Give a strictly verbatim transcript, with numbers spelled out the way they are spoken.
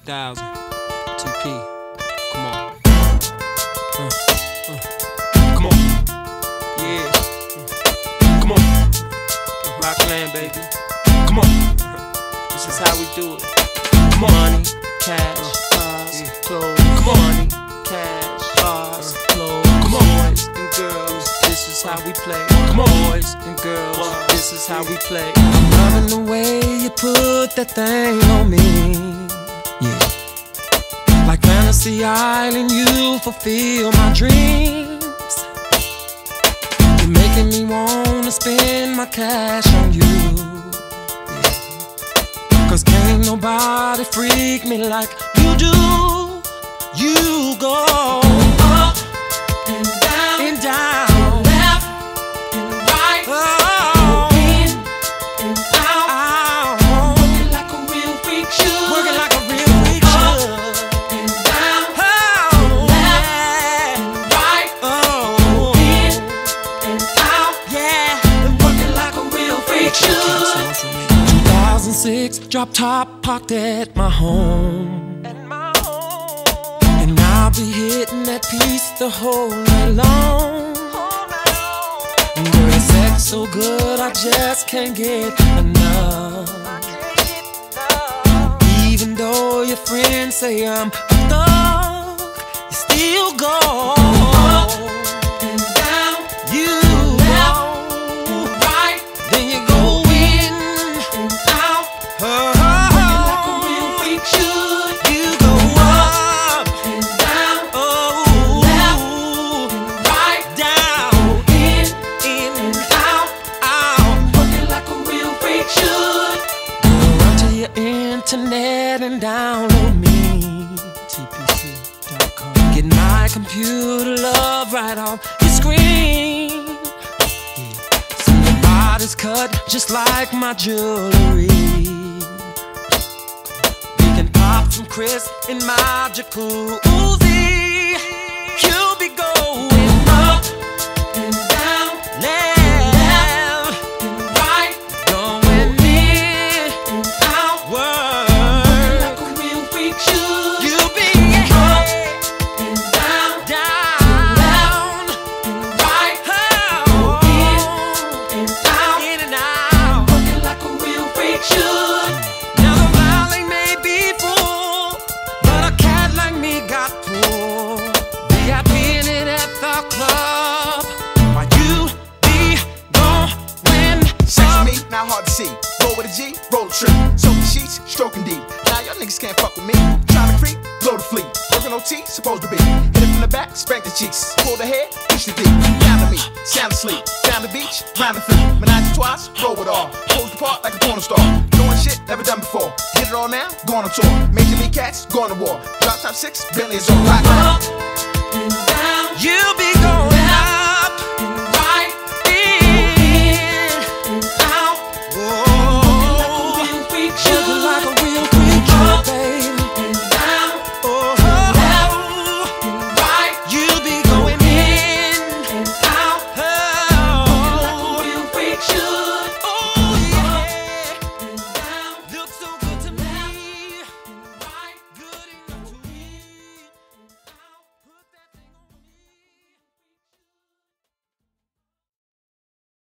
thousand. T P. Come on. Uh, uh. Come on. Yeah. Uh. Come on. Rockland, baby. Come on. This is how we do it. Come on. Money, cash, cars, yeah. Clothes. Come on. Money, cash, cars, uh. clothes. Come on. Boys and girls, this is how we play. Come on. Boys and girls, what? This is how we play. I'm loving the way you put that thing on me. Yeah. Like Fantasy Island, you fulfill my dreams. You're making me wanna spend my cash on you. Yeah. Cause can't nobody freak me like you do. You go up and down, and down, left and right, oh, in and out, out. Working like a real freak should. Working like a real freak should. Up and down, oh, left yeah. and right, oh, in and out, yeah. And working like a real freak should. two thousand six, drop top parked at my home. I'll be hitting that piece the whole night long. Girl, the sex so good, I just can't get enough. Even though your friends say I'm a thug, you still go up and down. You left and right, then you go in and out. Oh, like a real freak should. You go up and down, oh, left and right, down, in, in and out, out. Working like a real freak should. Go run to your internet and download me. T P C dot com. Get my computer love right off your screen. Yeah. See your body's cut just like my jewelry. We can pop some Chris in my jacuzzi. You'll be going up and down, left and right, going in and out. Working like a real freak should. You'll be up and down, down, left and right, oh, in and out, in and out. Working like a real freak should. Now the valley may be full, but a cat like me got pulled. V I P in it at the club, while you be going Sex up. me, not hard to see. Roll with a G, roll a trip. Soak the sheets, stroking deep. Now y'all niggas can't fuck with me. Trying to creep, blow the fleet. Working O T, supposed to be. Hit it from the back, spank the cheeks. Pull the head, push the deep. Down to me, sound asleep. Down the beach, round the feet. Menage twice, roll it all. Pose the part like a porn star. Doing shit never done before. Get it all now, going on tour. Major League Cats, going to war. Drop top six, Bentley is on rock.